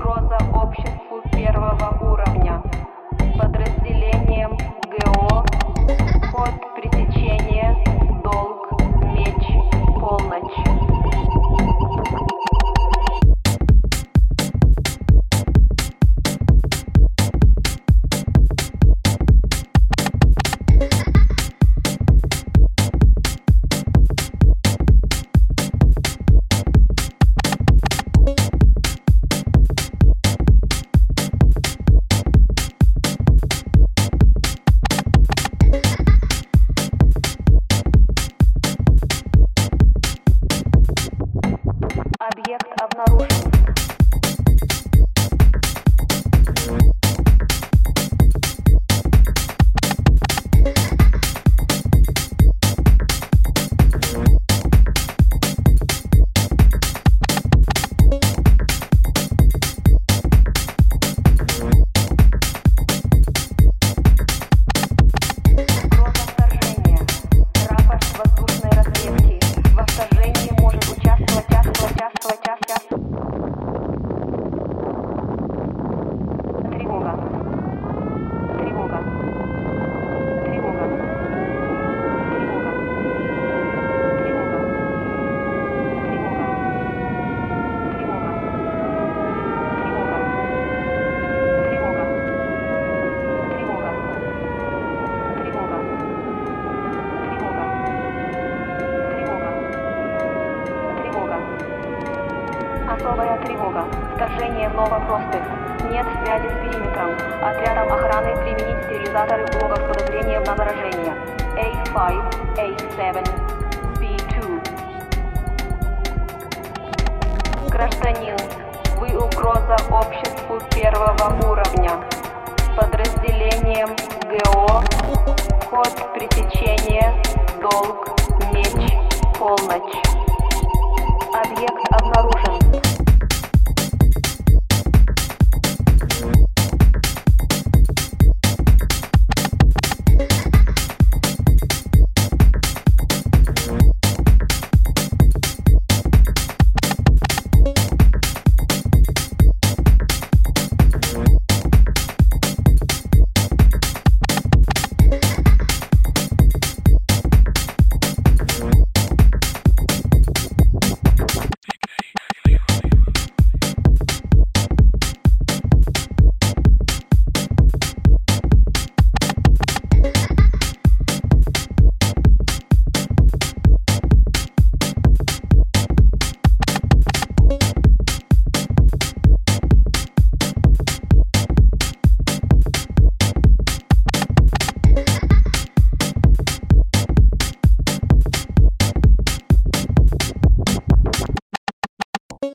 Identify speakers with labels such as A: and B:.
A: Угроза обществу первого уровня. Подразделением ГО. Код пресечения. Долг. Меч. Полночь. Объект обнаружен. Особая тревога. Вторжение в Новопроспект. Нет связи с периметром. Отрядом охраны применить стерилизаторы блоков с подозрением на заражение. A5, A7, B2. Гражданин, вы угроза обществу первого уровня. Подразделением ГО. Код пресечения. Долг. Меч. Полночь. Объект обнаружен.